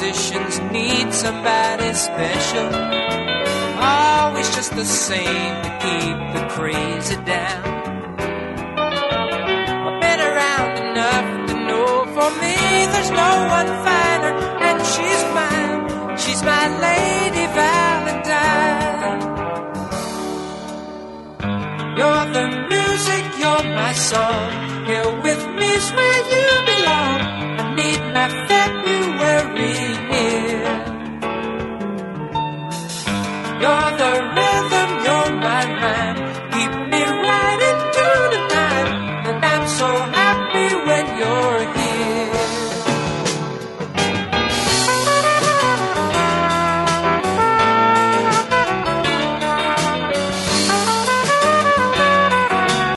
musicians need somebody special, always just the same to keep the crazy down. I've been around enough to know for me there's no one finer, and she's mine. She's my Lady Valentine. You're the music, you're my song. Here with me's where you belong. I need my February here. You're the rhythm, you're my rhyme. Keep me right into the night, and I'm so